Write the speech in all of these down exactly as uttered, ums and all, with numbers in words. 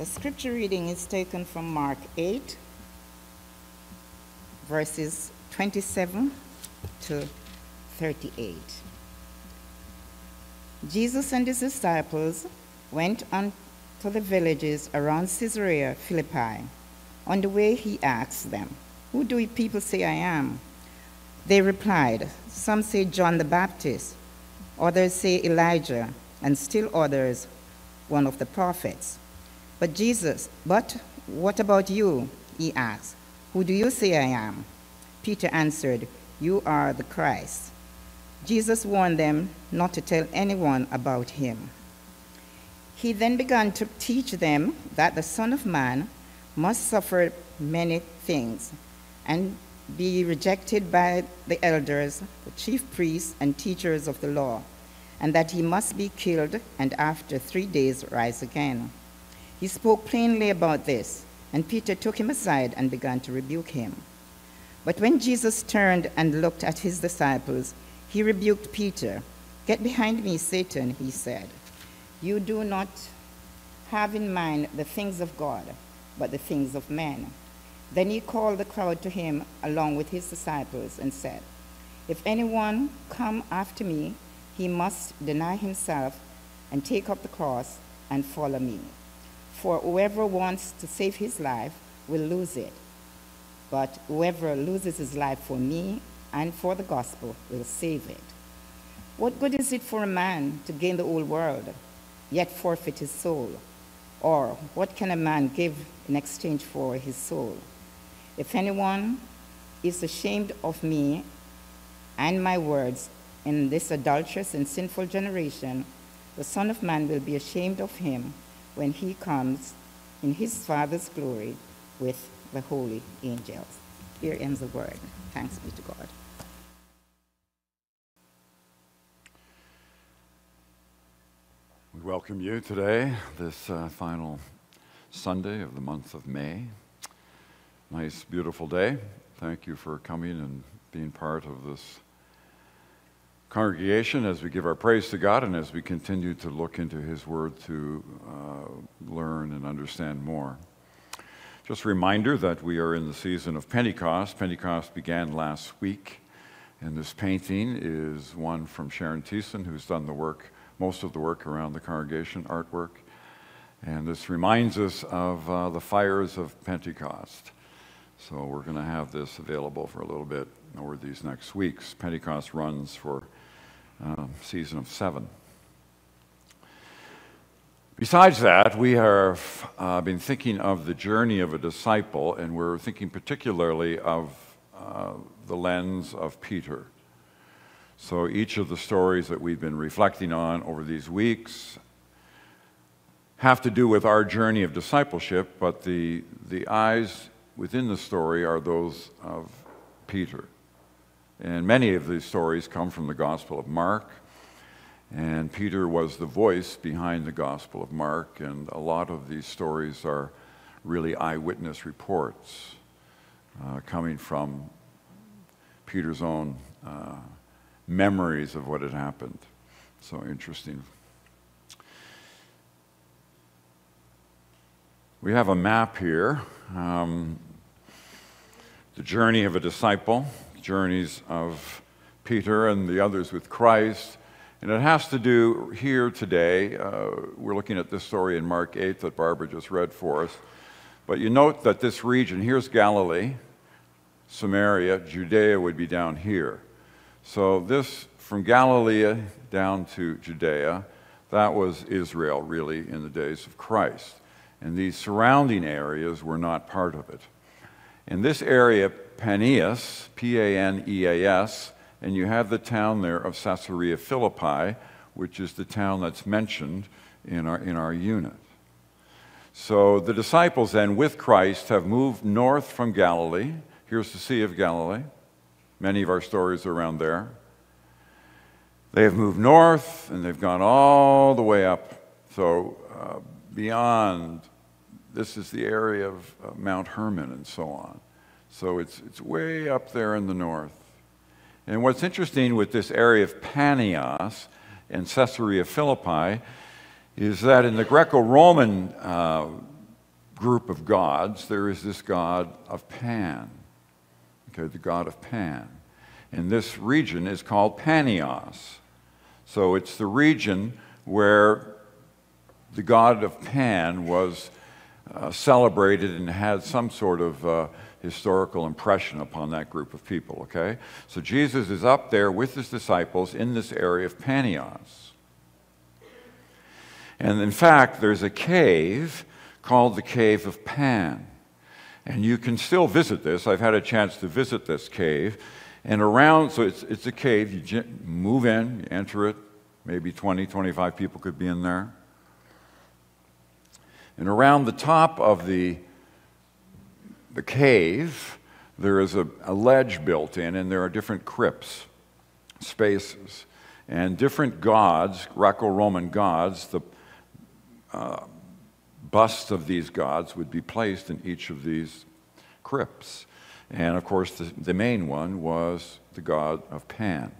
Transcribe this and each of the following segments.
The scripture reading is taken from Mark eight, verses twenty-seven to thirty-eight. Jesus and his disciples went on to the villages around Caesarea Philippi. On the way he asked them, "Who do people say I am?" They replied, "Some say John the Baptist, others say Elijah, and still others one of the prophets." But Jesus, "But what about you?" he asked. "Who do you say I am?" Peter answered, "You are the Christ." Jesus warned them not to tell anyone about him. He then began to teach them that the Son of Man must suffer many things and be rejected by the elders, the chief priests, and teachers of the law, and that he must be killed and after three days rise again. He spoke plainly about this, and Peter took him aside and began to rebuke him. But when Jesus turned and looked at his disciples, he rebuked Peter. "Get behind me, Satan," he said. "You do not have in mind the things of God, but the things of men." Then he called the crowd to him along with his disciples and said, "If anyone come after me, he must deny himself and take up the cross and follow me. For whoever wants to save his life will lose it, but whoever loses his life for me and for the gospel will save it. What good is it for a man to gain the whole world, yet forfeit his soul? Or what can a man give in exchange for his soul? If anyone is ashamed of me and my words in this adulterous and sinful generation, the Son of Man will be ashamed of him when he comes in his Father's glory with the holy angels." Here ends the word. Thanks be to God. We welcome you today, this uh, final Sunday of the month of May. Nice, beautiful day. Thank you for coming and being part of this congregation as we give our praise to God and as we continue to look into his word to uh, learn and understand more. Just a reminder that we are in the season of Pentecost. Pentecost began last week, and this painting is one from Sharon Thiessen, who's done the work, most of the work around the congregation, artwork. And this reminds us of uh, the fires of Pentecost. So we're going to have this available for a little bit over these next weeks. Pentecost runs for a season of seven. Besides that, we have uh, been thinking of the journey of a disciple, and we're thinking particularly of uh, the lens of Peter. So each of the stories that we've been reflecting on over these weeks have to do with our journey of discipleship, but the, the eyes within the story are those of Peter. And many of these stories come from the Gospel of Mark, and Peter was the voice behind the Gospel of Mark, and a lot of these stories are really eyewitness reports uh, coming from Peter's own uh, memories of what had happened. So interesting. We have a map here. Um, the journey of a disciple, journeys of Peter and the others with Christ. And it has to do here today, uh, we're looking at this story in Mark eight that Barbara just read for us. But you note that this region, here's Galilee, Samaria, Judea would be down here. So this, from Galilee down to Judea, that was Israel really in the days of Christ. And these surrounding areas were not part of it. In this area, Paneas, P A N E A S, and you have the town there of Caesarea Philippi, which is the town that's mentioned in our, in our unit. So the disciples then, with Christ, have moved north from Galilee. Here's the Sea of Galilee. Many of our stories are around there. They have moved north, and they've gone all the way up. So uh, beyond, this is the area of uh, Mount Hermon and so on. So it's it's way up there in the north. And what's interesting with this area of Paneas and Caesarea Philippi is that in the Greco-Roman uh, group of gods, there is this god of Pan, okay, the god of Pan. And this region is called Panios. So it's the region where the god of Pan was uh, celebrated and had some sort of uh, historical impression upon that group of people, okay? So Jesus is up there with his disciples in this area of Panios. And in fact, there's a cave called the Cave of Pan. And you can still visit this. I've had a chance to visit this cave. And around, so it's, it's a cave. You move in, you enter it. Maybe twenty, twenty-five people could be in there. And around the top of the, the cave, there is a, a ledge built in, and there are different crypts, spaces. And different gods, Greco-Roman gods, the uh, busts of these gods would be placed in each of these crypts. And of course, the, the main one was the god of Pan.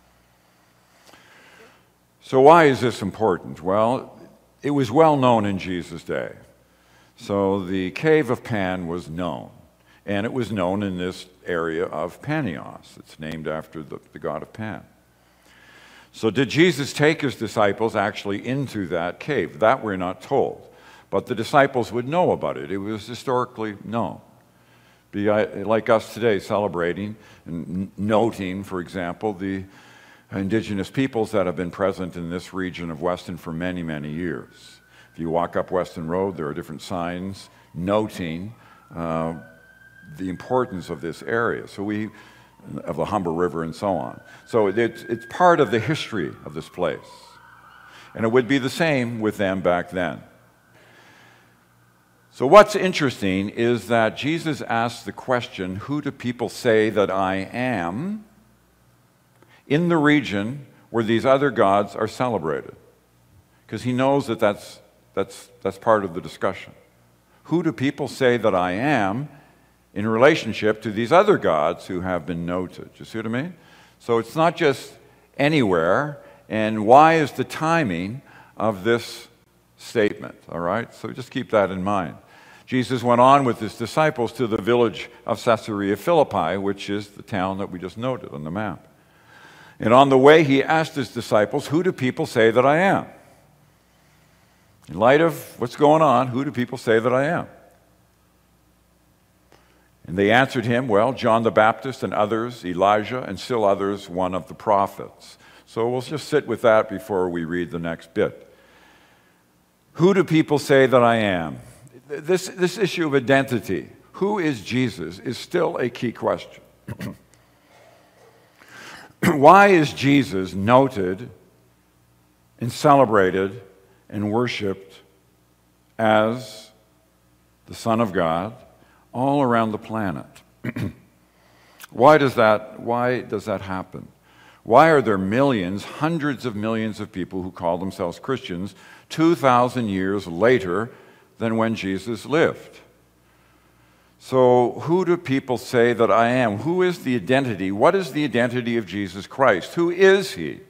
So why is this important? Well, it was well known in Jesus' day. So the cave of Pan was known. And it was known in this area of Panios. It's named after the, the god of Pan. So did Jesus take his disciples actually into that cave? That we're not told. But the disciples would know about it. It was historically known. Be like us today, celebrating and noting, for example, the indigenous peoples that have been present in this region of Weston for many, many years. If you walk up Weston Road, there are different signs noting uh, the importance of this area. So we, of the Humber River and so on. So it's, it's part of the history of this place. And it would be the same with them back then. So what's interesting is that Jesus asked the question, who do people say that I am, in the region where these other gods are celebrated? Because he knows that that's, that's, that's part of the discussion. Who do people say that I am in relationship to these other gods who have been noted? You see what I mean? So it's not just anywhere, and why is the timing of this statement, all right? So just keep that in mind. Jesus went on with his disciples to the village of Caesarea Philippi, which is the town that we just noted on the map. And on the way, he asked his disciples, who do people say that I am? In light of what's going on, who do people say that I am? And they answered him, well, John the Baptist and others, Elijah, and still others, one of the prophets. So we'll just sit with that before we read the next bit. Who do people say that I am? This, this issue of identity, who is Jesus, is still a key question. Why is Jesus noted and celebrated and worshiped as the Son of God all around the planet? Why does that, why does that happen? Why are there millions, hundreds of millions of people who call themselves Christians two thousand years later than when Jesus lived? So who do people say that I am? Who is the identity? What is the identity of Jesus Christ? Who is he?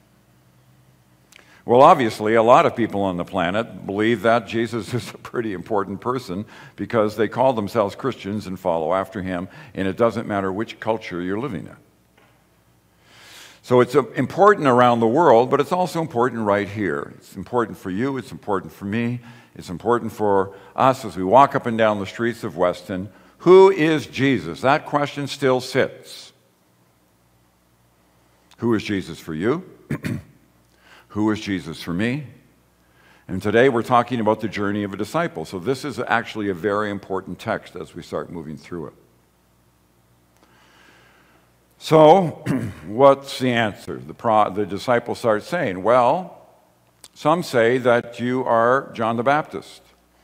Well, obviously, a lot of people on the planet believe that Jesus is a pretty important person because they call themselves Christians and follow after him, and it doesn't matter which culture you're living in. So it's important around the world, but it's also important right here. It's important for you, it's important for me, it's important for us as we walk up and down the streets of Weston. Who is Jesus? That question still sits. Who is Jesus for you? Who is Jesus for me? And today we're talking about the journey of a disciple. So this is actually a very important text as we start moving through it. So, what's the answer? The, pro, the disciples start saying, well, some say that you are John the Baptist.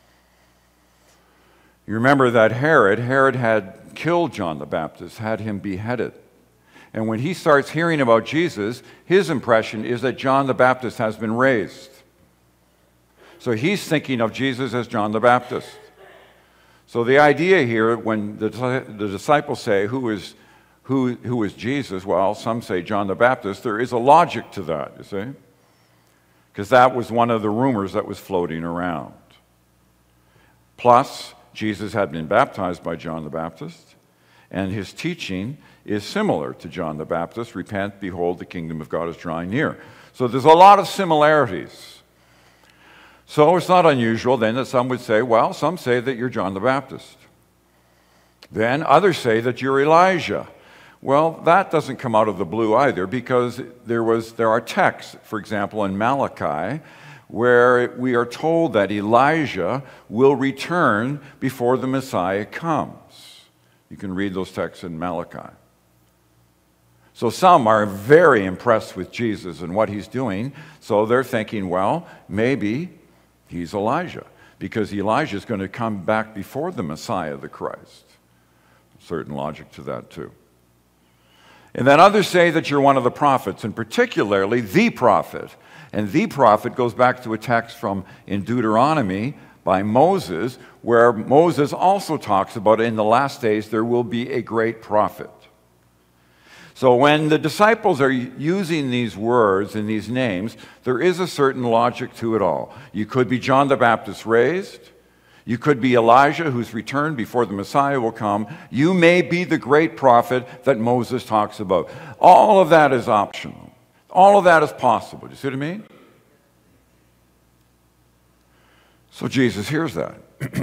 You remember that Herod, Herod had killed John the Baptist, had him beheaded. And when he starts hearing about Jesus, his impression is that John the Baptist has been raised. So he's thinking of Jesus as John the Baptist. So the idea here, when the, the disciples say, who is Who, who is Jesus? Well, some say John the Baptist. There is a logic to that, you see? Because that was one of the rumors that was floating around. Plus, Jesus had been baptized by John the Baptist, and his teaching is similar to John the Baptist. Repent, behold, the kingdom of God is drawing near. So there's a lot of similarities. So it's not unusual then that some would say, well, some say that you're John the Baptist. Then others say that you're Elijah. Well, that doesn't come out of the blue either, because there was there are texts, for example, in Malachi, where we are told that Elijah will return before the Messiah comes. You can read those texts in Malachi. So some are very impressed with Jesus and what he's doing, so they're thinking, well, maybe he's Elijah, because Elijah is going to come back before the Messiah, the Christ. Certain logic to that, too. And then others say that you're one of the prophets, and particularly the prophet. And the prophet goes back to a text from in Deuteronomy by Moses, where Moses also talks about in the last days there will be a great prophet. So when the disciples are using these words and these names, there is a certain logic to it all. You could be John the Baptist raised. You could be Elijah, who's returned before the Messiah will come. You may be the great prophet that Moses talks about. All of that is optional. All of that is possible. Do you see what I mean? So Jesus hears that.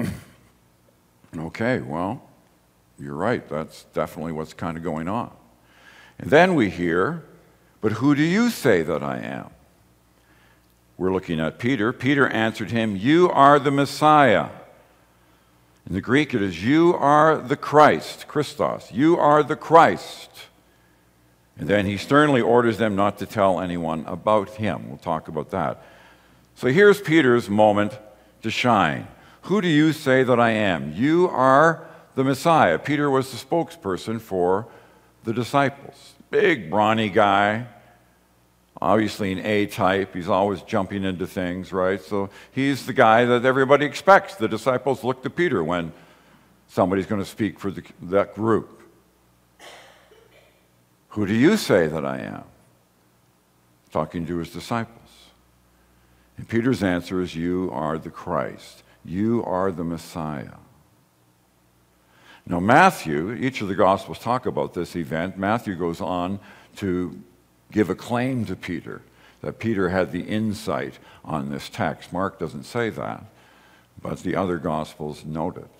Okay, well, you're right. That's definitely what's kind of going on. And then we hear, but who do you say that I am? We're looking at Peter. Peter answered him, you are the Messiah. In the Greek, it is, you are the Christ, Christos. You are the Christ. And then he sternly orders them not to tell anyone about him. We'll talk about that. So here's Peter's moment to shine. Who do you say that I am? You are the Messiah. Peter was the spokesperson for the disciples. Big, brawny guy. Obviously an A-type. He's always jumping into things, right? So he's the guy that everybody expects. The disciples look to Peter when somebody's going to speak for the, that group. Who do you say that I am? Talking to his disciples. And Peter's answer is, you are the Christ. You are the Messiah. Now Matthew, each of the Gospels talk about this event. Matthew goes on to give a claim to Peter, that Peter had the insight on this text. Mark doesn't say that, but the other Gospels note it.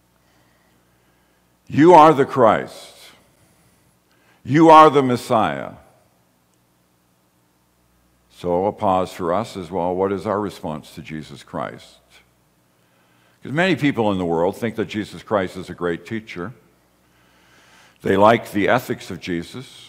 You are the Christ. You are the Messiah. So a pause for us as well. What is our response to Jesus Christ? Because many people in the world think that Jesus Christ is a great teacher. They like the ethics of Jesus.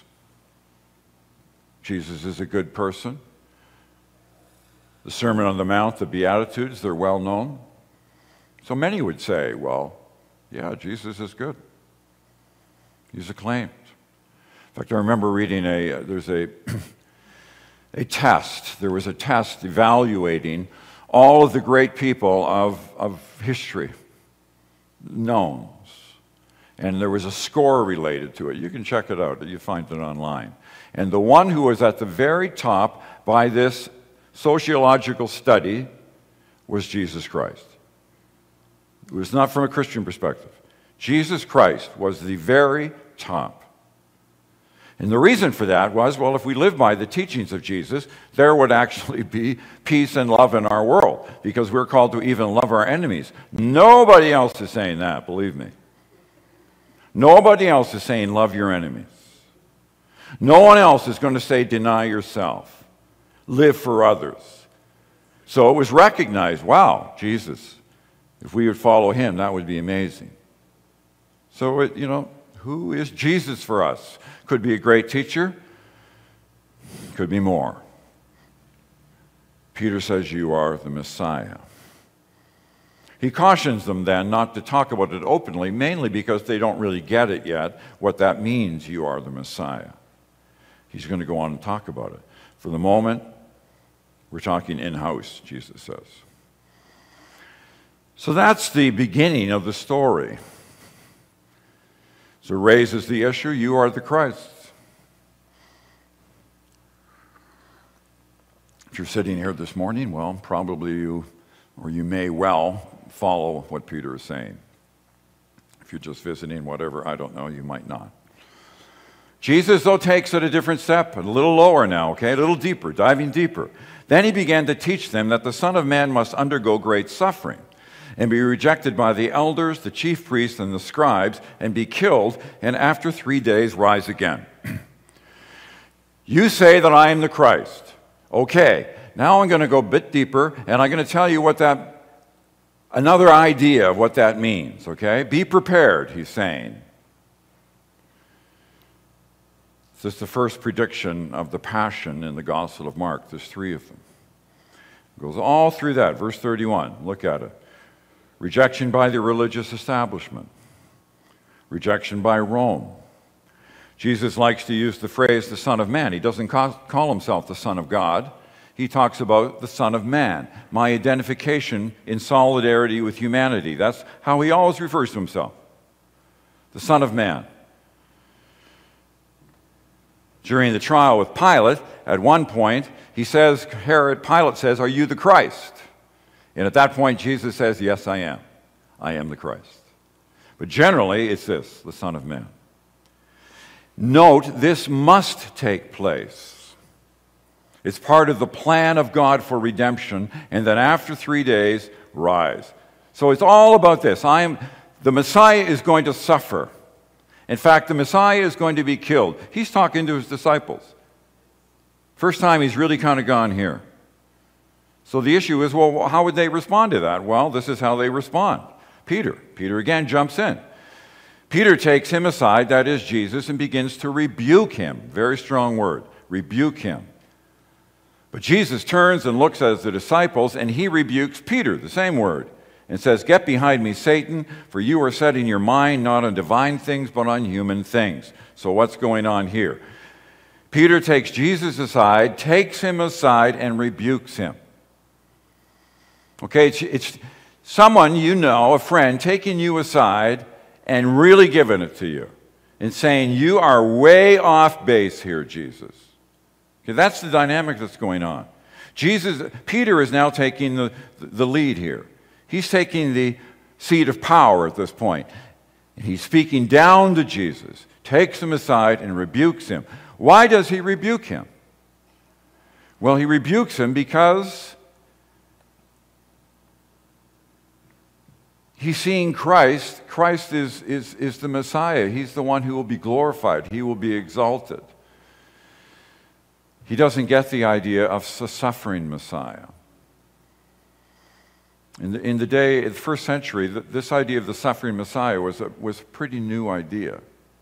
Jesus is a good person. The Sermon on the Mount, the Beatitudes, they're well known. So many would say, well, yeah, Jesus is good. He's acclaimed. In fact, I remember reading a, uh, there's a, a test. There was a test evaluating all of the great people of, of history, knowns. And there was a score related to it. You can check it out. You find it online. And the one who was at the very top by this sociological study was Jesus Christ. It was not from a Christian perspective. Jesus Christ was the very top. And the reason for that was, well, if we live by the teachings of Jesus, there would actually be peace and love in our world, because we're called to even love our enemies. Nobody else is saying that, believe me. Nobody else is saying love your enemies. No one else is going to say deny yourself, live for others. So it was recognized, wow, Jesus, if we would follow him, that would be amazing. So, it, you know, who is Jesus for us? Could be a great teacher, could be more. Peter says you are the Messiah. He cautions them then not to talk about it openly, mainly because they don't really get it yet, what that means, you are the Messiah. He's going to go on and talk about it. For the moment, we're talking in-house, Jesus says. So that's the beginning of the story. So it raises the issue, you are the Christ. If you're sitting here this morning, well, probably you, or you may well follow what Peter is saying. If you're just visiting, whatever, I don't know, you might not. Jesus, though, takes it a different step, a little lower now, okay, a little deeper, diving deeper. Then he began to teach them that the Son of Man must undergo great suffering and be rejected by the elders, the chief priests, and the scribes, and be killed, and after three days rise again. You say that I am the Christ. Okay, now I'm going to go a bit deeper, and I'm going to tell you what that another idea of what that means, okay? Be prepared, he's saying. This is the first prediction of the Passion in the Gospel of Mark. There's three of them. It goes all through that. Verse thirty-one, look at it. Rejection by the religious establishment. Rejection by Rome. Jesus likes to use the phrase the Son of Man. He doesn't call himself the Son of God. He talks about the Son of Man, my identification in solidarity with humanity. That's how he always refers to himself, the Son of Man. During the trial with Pilate, at one point, he says, Herod, Pilate says, are you the Christ? And at that point, Jesus says, yes, I am. I am the Christ. But generally, it's this, the Son of Man. Note, this must take place. It's part of the plan of God for redemption, and then after three days, rise. So it's all about this. I am, the Messiah is going to suffer. In fact, the Messiah is going to be killed. He's talking to his disciples. First time he's really kind of gone here. So the issue is, well, how would they respond to that? Well, this is how they respond. Peter. Peter again jumps in. Peter takes him aside, that is Jesus, and begins to rebuke him. Very strong word. Rebuke him. But Jesus turns and looks at the disciples, and he rebukes Peter, the same word, and says, get behind me, Satan, for you are setting your mind not on divine things, but on human things. So what's going on here? Peter takes Jesus aside, takes him aside, and rebukes him. Okay, it's, it's someone you know, a friend, taking you aside and really giving it to you and saying, you are way off base here, Jesus. Okay, that's the dynamic that's going on. Jesus, Peter is now taking the, the lead here. He's taking the seat of power at this point. He's speaking down to Jesus, takes him aside and rebukes him. Why does he rebuke him? Well, he rebukes him because he's seeing Christ. Christ is, is, is the Messiah. He's the one who will be glorified. He will be exalted. He doesn't get the idea of a suffering Messiah. In the, in the day, in the first century, this idea of the suffering Messiah was a, was a pretty new idea.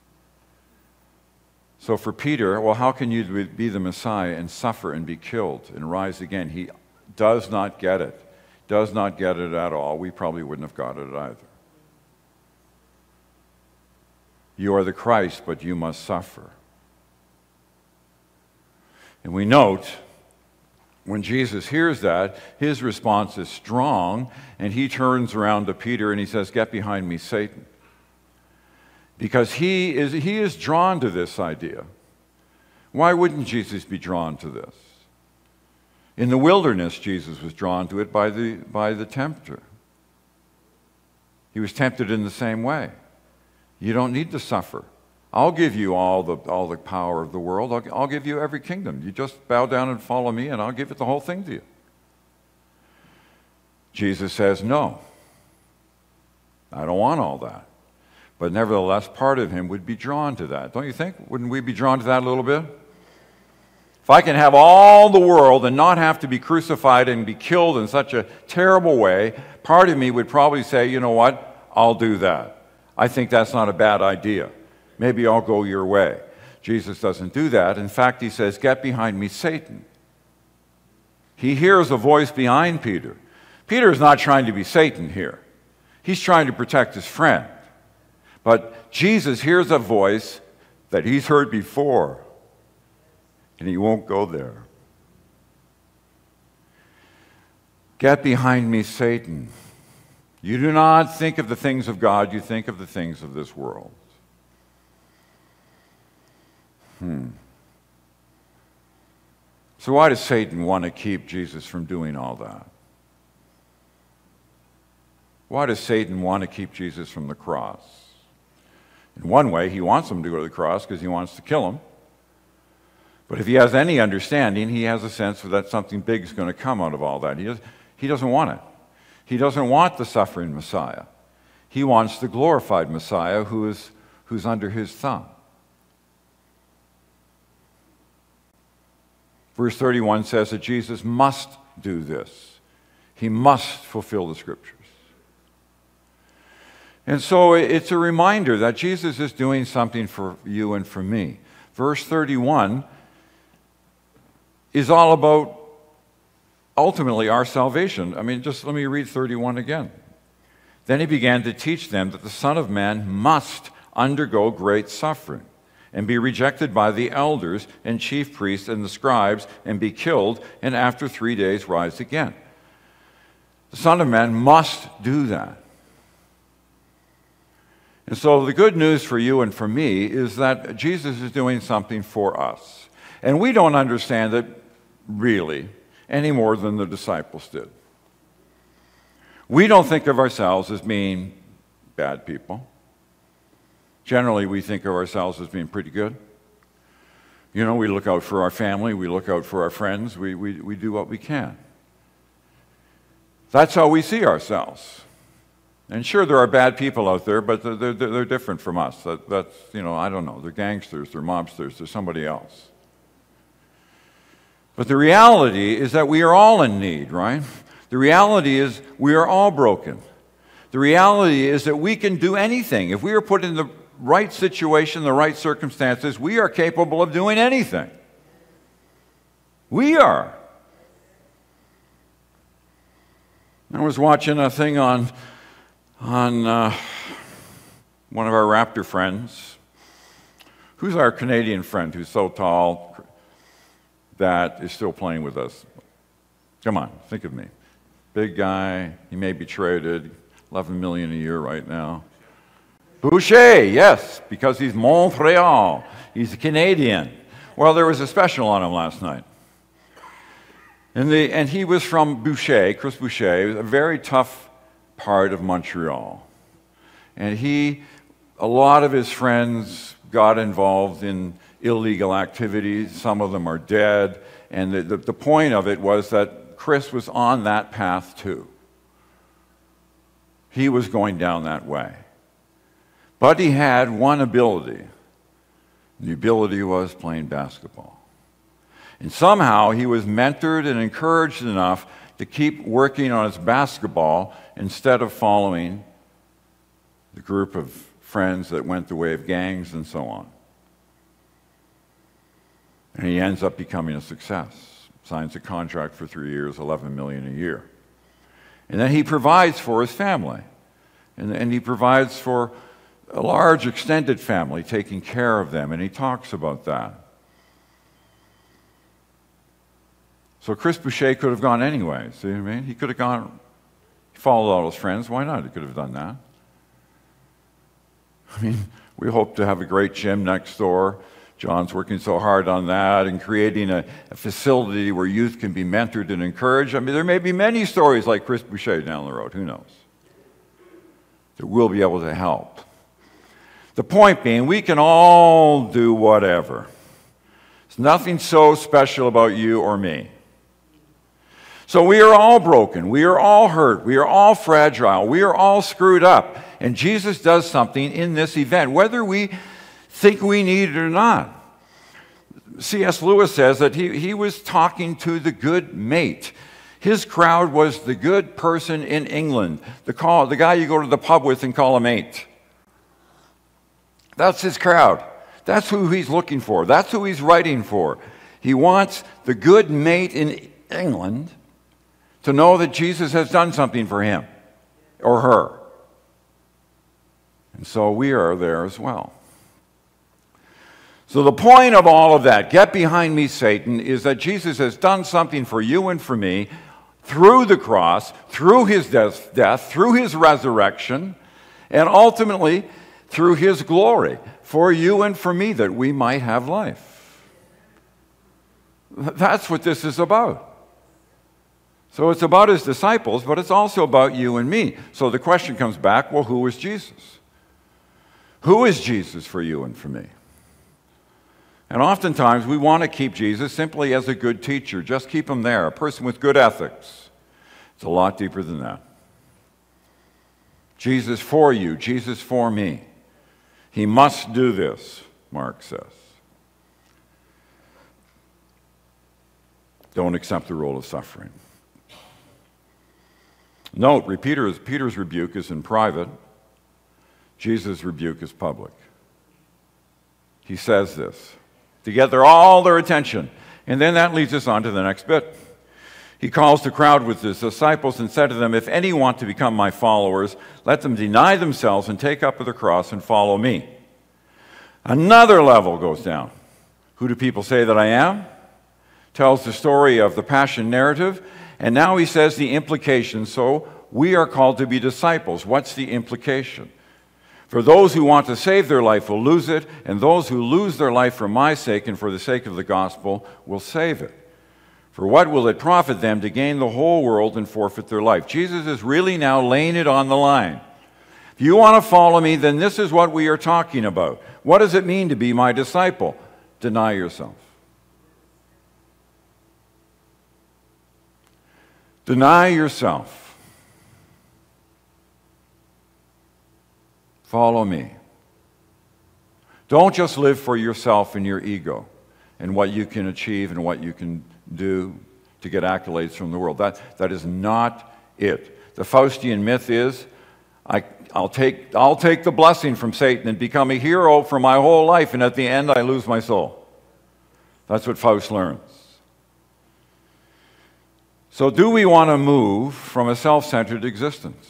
So for Peter, well, how can you be the Messiah and suffer and be killed and rise again? He does not get it. Does not get it at all. We probably wouldn't have got it either. You are the Christ, but you must suffer. And we note, when Jesus hears that, his response is strong, and he turns around to Peter and he says, get behind me, Satan. Because he is, he is drawn to this idea. Why wouldn't Jesus be drawn to this? In the wilderness, Jesus was drawn to it by the, by the tempter. He was tempted in the same way. You don't need to suffer. I'll give you all the, all the power of the world. I'll, I'll give you every kingdom. You just bow down and follow me, and I'll give it the whole thing to you. Jesus says, no. I don't want all that. But nevertheless, part of him would be drawn to that. Don't you think? Wouldn't we be drawn to that a little bit? If I can have all the world and not have to be crucified and be killed in such a terrible way, part of me would probably say, you know what? I'll do that. I think that's not a bad idea. Maybe I'll go your way. Jesus doesn't do that. In fact, he says, get behind me, Satan. He hears a voice behind Peter. Peter is not trying to be Satan here. He's trying to protect his friend. But Jesus hears a voice that he's heard before, and he won't go there. Get behind me, Satan. You do not think of the things of God, you think of the things of this world. Hmm. So why does Satan want to keep Jesus from doing all that? Why does Satan want to keep Jesus from the cross? In one way, he wants him to go to the cross because he wants to kill him. But if he has any understanding, he has a sense that something big is going to come out of all that. He, does, he doesn't want it. He doesn't want the suffering Messiah. He wants the glorified Messiah who is, who's under his thumb. Verse thirty-one says that Jesus must do this. He must fulfill the Scriptures. And so it's a reminder that Jesus is doing something for you and for me. Verse thirty-one is all about ultimately our salvation. I mean, just let me read thirty-one again. Then he began to teach them that the Son of Man must undergo great suffering and be rejected by the elders and chief priests and the scribes and be killed, and after three days rise again. The Son of Man must do that. And so the good news for you and for me is that Jesus is doing something for us. And we don't understand it really any more than the disciples did. We don't think of ourselves as being bad people. Generally, we think of ourselves as being pretty good. You know, we look out for our family, we look out for our friends, we, we, we do what we can. That's how we see ourselves. And sure, there are bad people out there, but they're, they're, they're different from us. That, that's, you know, I don't know. They're gangsters, they're mobsters, they're somebody else. But the reality is that we are all in need, right? The reality is we are all broken. The reality is that we can do anything. If we are put in the right situation, the right circumstances, we are capable of doing anything. We are. I was watching a thing on, on uh, one of our Raptor friends. Who's our Canadian friend who's so tall that is still playing with us? Come on, think of me. Big guy, he may be traded, eleven million dollars a year right now. Boucher, yes, because he's Montreal. He's a Canadian. Well, there was a special on him last night. And, the, and he was from Boucher, Chris Boucher, a very tough part of Montreal. And he, a lot of his friends got involved in illegal activities. Some of them are dead. And the, the, the point of it was that Chris was on that path too. He was going down that way. But he had one ability. The ability was playing basketball. And somehow he was mentored and encouraged enough to keep working on his basketball instead of following the group of friends that went the way of gangs and so on. And he ends up becoming a success. Signs a contract for three years, eleven million dollars a year. And then he provides for his family. And, and he provides for a large extended family, taking care of them. And he talks about that. So Chris Boucher could have gone anyway. See what I mean? He could have gone, he followed all his friends. Why not? He could have done that. I mean, we hope to have a great gym next door. John's working so hard on that and creating a, a facility where youth can be mentored and encouraged. I mean, there may be many stories like Chris Boucher down the road. Who knows? That we'll be able to help. The point being, we can all do whatever. There's nothing so special about you or me. So we are all broken. We are all hurt. We are all fragile. We are all screwed up. And Jesus does something in this event, whether we think we need it or not. C S Lewis says that he, he was talking to the good mate. His crowd was the good person in England, the, call, the guy you go to the pub with and call a mate. That's his crowd. That's who he's looking for. That's who he's writing for. He wants the good mate in England to know that Jesus has done something for him or her. And so we are there as well. So the point of all of that, get behind me, Satan, is that Jesus has done something for you and for me through the cross, through his death, death through his resurrection, and ultimately through his glory for you and for me, that we might have life. That's what this is about. So it's about his disciples, but it's also about you and me. So the question comes back, well, who is Jesus? Who is Jesus for you and for me? And oftentimes we want to keep Jesus simply as a good teacher. Just keep him there, a person with good ethics. It's a lot deeper than that. Jesus for you, Jesus for me. He must do this, Mark says. Don't accept the role of suffering. Note, Peter's, Peter's rebuke is in private. Jesus' rebuke is public. He says this to get their, all their attention. And then that leads us on to the next bit. He calls the crowd with his disciples and said to them, if any want to become my followers, let them deny themselves and take up their cross and follow me. Another level goes down. Who do people say that I am? Tells the story of the Passion narrative. And now he says the implication. So we are called to be disciples. What's the implication? For those who want to save their life will lose it, and those who lose their life for my sake and for the sake of the gospel will save it. For what will it profit them to gain the whole world and forfeit their life? Jesus is really now laying it on the line. If you want to follow me, then this is what we are talking about. What does it mean to be my disciple? Deny yourself. Deny yourself. Follow me. Don't just live for yourself and your ego and what you can achieve and what you can do to get accolades from the world. That, that is not it. The Faustian myth is, I, I'll, take, I'll take the blessing from Satan and become a hero for my whole life, and at the end I lose my soul. That's what Faust learns. So do we want to move from a self-centered existence?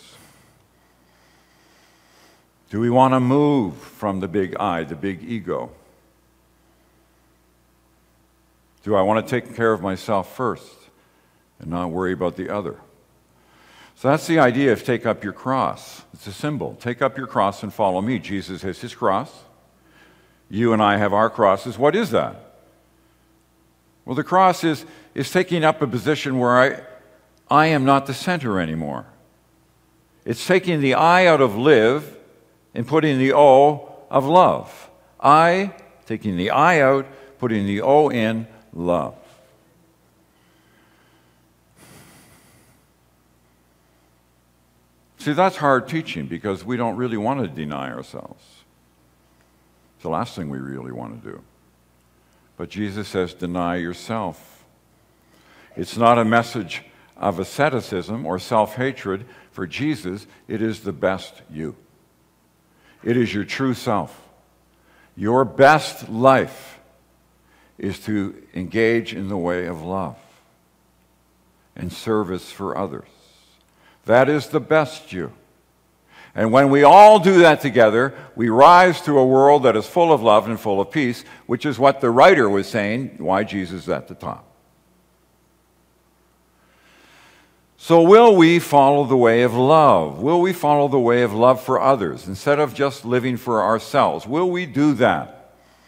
Do we want to move from the big I, the big ego? Do I want to take care of myself first and not worry about the other? So that's the idea of take up your cross. It's a symbol. Take up your cross and follow me. Jesus has his cross. You and I have our crosses. What is that? Well, the cross is, is taking up a position where I, I am not the center anymore. It's taking the I out of live and putting the O of love. I, taking the I out, putting the O in, love. See, that's hard teaching because we don't really want to deny ourselves. It's the last thing we really want to do. But Jesus says, deny yourself. It's not a message of asceticism or self-hatred. For Jesus, it is the best you. It is your true self. Your best life is to engage in the way of love and service for others. That is the best you. And when we all do that together, we rise to a world that is full of love and full of peace, which is what the writer was saying, why Jesus is at the top. So will we follow the way of love? Will we follow the way of love for others instead of just living for ourselves? Will we do that?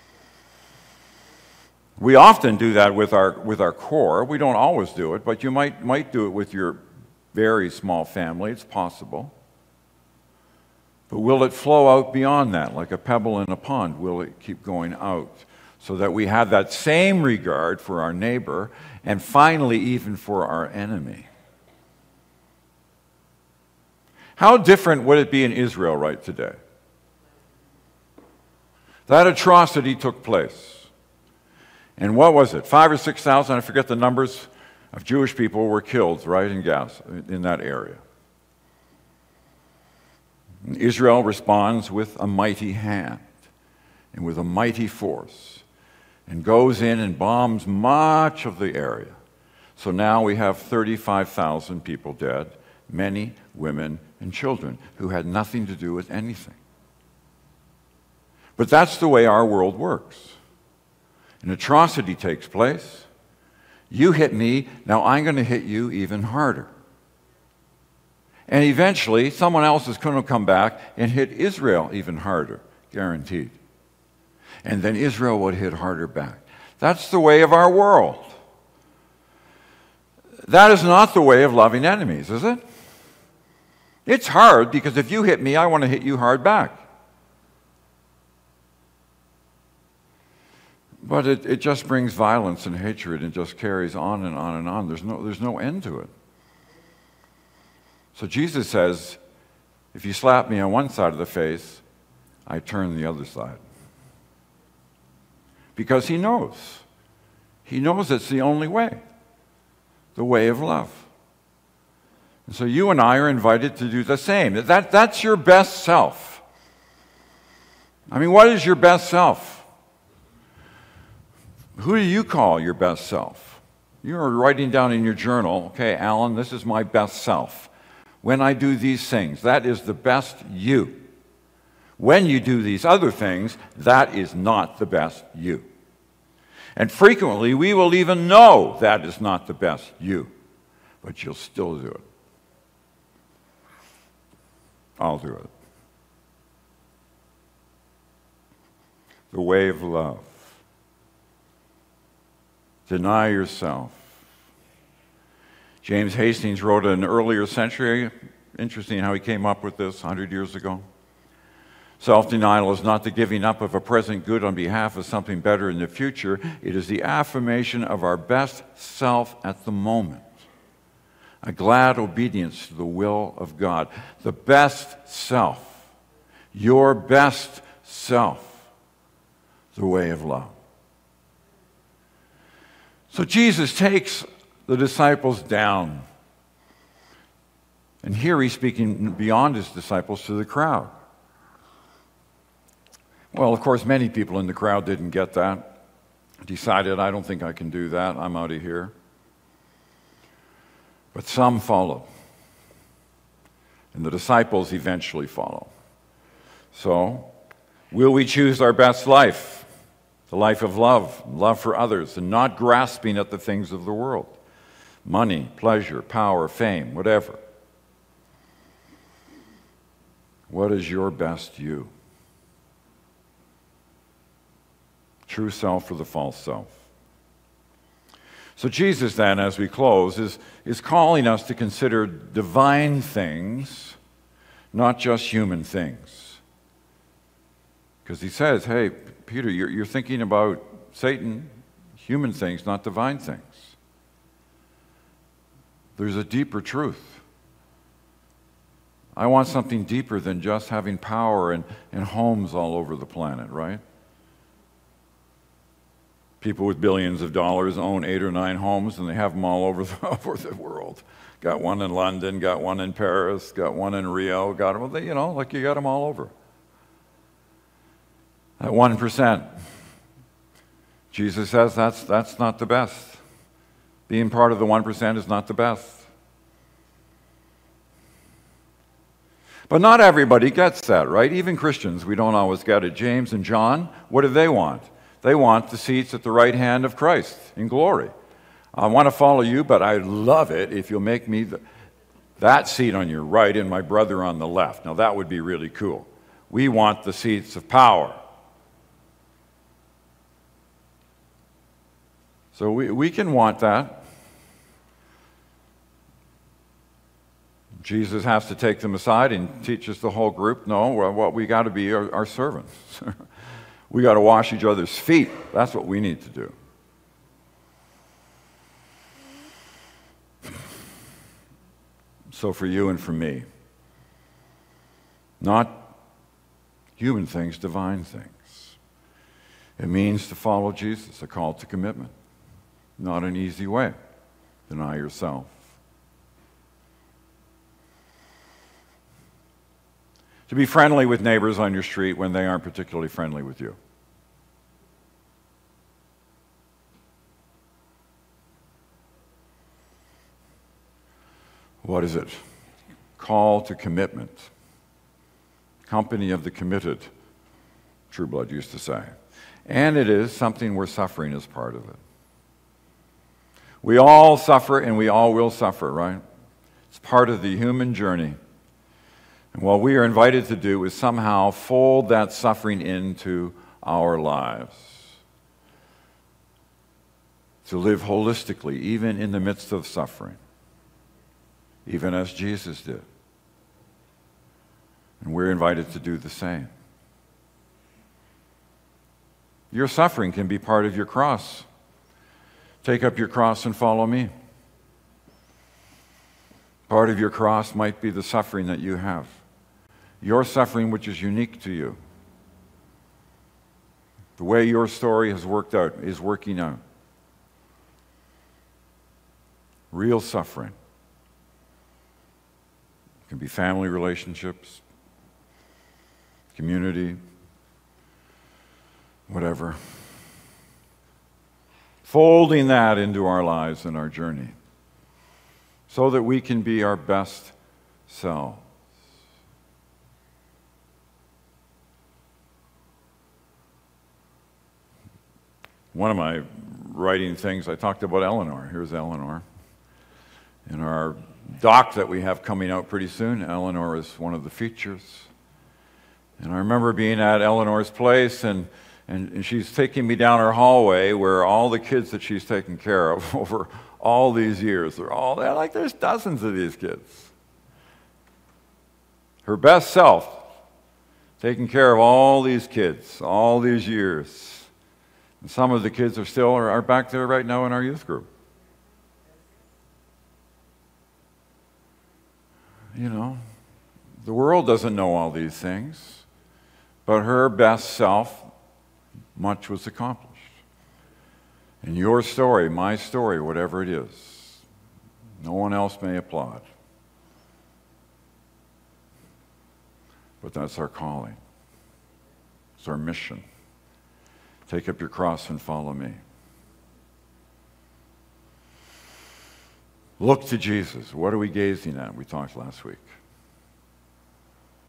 We often do that with our, with our core. We don't always do it, but you might, might do it with your very small family. It's possible. But will it flow out beyond that, like a pebble in a pond? Will it keep going out so that we have that same regard for our neighbor and finally even for our enemy? How different would it be in Israel right today? That atrocity took place. And what was it? Five or six thousand, I forget the numbers, of Jewish people were killed right in Gaza, in that area. And Israel responds with a mighty hand and with a mighty force and goes in and bombs much of the area. So now we have thirty-five thousand people dead, many women and children who had nothing to do with anything. But that's the way our world works. An atrocity takes place. You hit me, now I'm going to hit you even harder. And eventually, someone else is going to come back and hit Israel even harder, guaranteed. And then Israel would hit harder back. That's the way of our world. That is not the way of loving enemies, is it? It's hard because if you hit me, I want to hit you hard back. But it, it just brings violence and hatred and just carries on and on and on. There's no, there's no end to it. So Jesus says, if you slap me on one side of the face, I turn the other side. Because he knows. He knows it's the only way. The way of love. And so you and I are invited to do the same. That, that's your best self. I mean, what is your best self? Who do you call your best self? You're writing down in your journal, okay, Alan, this is my best self. When I do these things, that is the best you. When you do these other things, that is not the best you. And frequently, we will even know that is not the best you, but you'll still do it. I'll do it. The way of love. Deny yourself. James Hastings wrote in an earlier century, interesting how he came up with this one hundred years ago. Self-denial is not the giving up of a present good on behalf of something better in the future. It is the affirmation of our best self at the moment. A glad obedience to the will of God. The best self. Your best self. The way of love. So Jesus takes the disciples down. And here he's speaking beyond his disciples to the crowd. Well, of course, many people in the crowd didn't get that. Decided, I don't think I can do that. I'm out of here. But some followed. And the disciples eventually follow. So, will we choose our best life? The life of love, love for others, and not grasping at the things of the world. Money, pleasure, power, fame, whatever. What is your best you? True self or the false self? So Jesus then, as we close, is, is calling us to consider divine things, not just human things. Because he says, hey, Peter, you're, you're thinking about Satan, human things, not divine things. There's a deeper truth. I want something deeper than just having power and, and homes all over the planet, right? People with billions of dollars own eight or nine homes, and they have them all over the, over the world. Got one in London, got one in Paris, got one in Rio, got them, you know, like you got them all over. At one percent, Jesus says that's, that's not the best. Being part of the one percent is not the best. But not everybody gets that, right? Even Christians, we don't always get it. James and John, what do they want? They want the seats at the right hand of Christ in glory. I want to follow you, but I'd love it if you'll make me the, that seat on your right and my brother on the left. Now that would be really cool. We want the seats of power. So we, we can want that. Jesus has to take them aside and teach us the whole group. No, what we got to be are, are servants. We got to wash each other's feet. That's what we need to do. So for you and for me, not human things, divine things. It means to follow Jesus, a call to commitment. Not an easy way. Deny yourself. To be friendly with neighbors on your street when they aren't particularly friendly with you. What is it? Call to commitment. Company of the committed, Trueblood used to say. And it is something where suffering is part of it. We all suffer and we all will suffer, right? It's part of the human journey. And what we are invited to do is somehow fold that suffering into our lives. to live holistically, even in the midst of suffering, even as Jesus did. And we're invited to do the same. Your suffering can be part of your cross. Take up your cross and follow me. Part of your cross might be the suffering that you have. Your suffering, which is unique to you. The way your story has worked out, is working out. Real suffering. It can be family relationships, community, whatever. Folding that into our lives and our journey so that we can be our best selves. One of my writing things, I talked about Eleanor. Here's Eleanor. In our doc that we have coming out pretty soon, Eleanor is one of the features. And I remember being at Eleanor's place, and, and, and she's taking me down her hallway where all the kids that she's taken care of over all these years, they're all there, like there's dozens of these kids. Her best self, taking care of all these kids, all these years. And some of the kids are still are, are back there right now in our youth group. You know, the world doesn't know all these things, but her best self, much was accomplished. And your story, my story, whatever it is, no one else may applaud. But that's our calling. It's our mission. Take up your cross and follow me. Look to Jesus. What are we gazing at? We talked last week.